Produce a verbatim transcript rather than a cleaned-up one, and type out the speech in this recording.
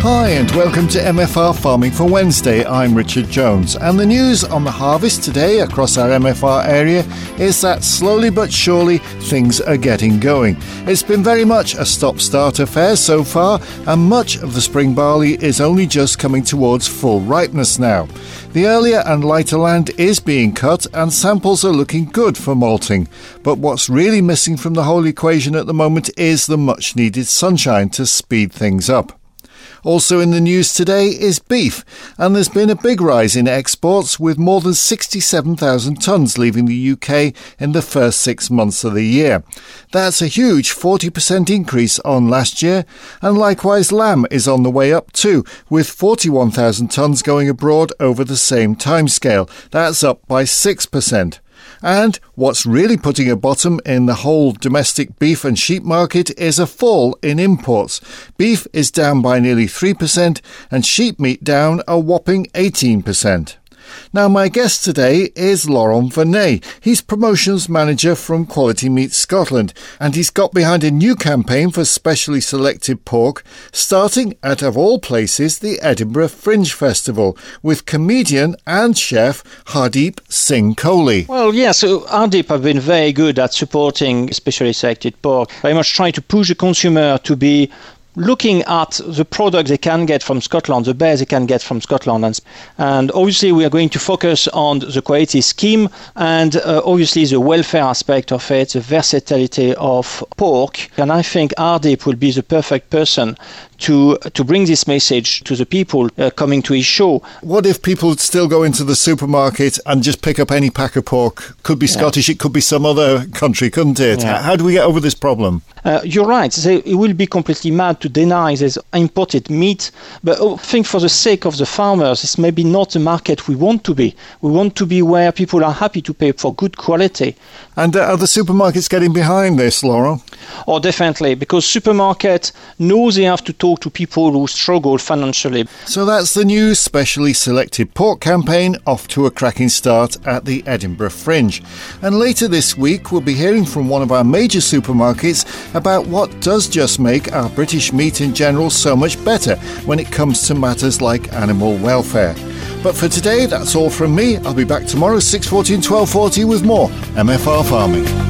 Hi and welcome to M F R Farming for Wednesday. I'm Richard Jones, and the news on the harvest today across our M F R area is that slowly but surely things are getting going. It's been very much a stop-start affair so far, and much of the spring barley is only just coming towards full ripeness now. The earlier and lighter land is being cut and samples are looking good for malting. But what's really missing from the whole equation at the moment is the much-needed sunshine to speed things up. Also in the news today is beef, and there's been a big rise in exports with more than sixty-seven thousand tonnes leaving the U K in the first six months of the year. That's a huge forty percent increase on last year, and likewise lamb is on the way up too, with forty-one thousand tonnes going abroad over the same timescale. That's up by six percent. And what's really putting a bottom in the whole domestic beef and sheep market is a fall in imports. Beef is down by nearly three percent and sheep meat down a whopping eighteen percent. Now, my guest today is Laurent Vernet. He's promotions manager from Quality Meat Scotland, and he's got behind a new campaign for specially selected pork, starting at, of all places, the Edinburgh Fringe Festival, with comedian and chef Hardeep Singh Kohli. Well, yeah, so Hardeep have been very good at supporting specially selected pork, very much trying to push the consumer to be looking at the product they can get from Scotland, the best they can get from Scotland. And, and obviously we are going to focus on the quality scheme and uh, obviously the welfare aspect of it, the versatility of pork. And I think Hardeep will be the perfect person to to bring this message to the people uh, coming to his show. What if people still go into the supermarket and just pick up any pack of pork? Could be Scottish, yeah. It could be some other country, couldn't it? Yeah. How do we get over this problem? Uh, you're right. They, it will be completely mad to deny there's imported meat, but I think for the sake of the farmers, it's maybe not the market we want to be. We want to be where people are happy to pay for good quality. And uh, are the supermarkets getting behind this, Laura? Oh, definitely, because supermarkets know they have to talk to people who struggle financially. So that's the new specially selected pork campaign off to a cracking start at the Edinburgh Fringe. And later this week we'll be hearing from one of our major supermarkets about what does just make our British meat in general so much better when it comes to matters like animal welfare. But for today, that's all from me. I'll be back tomorrow six forty and twelve forty with more M F R Farming.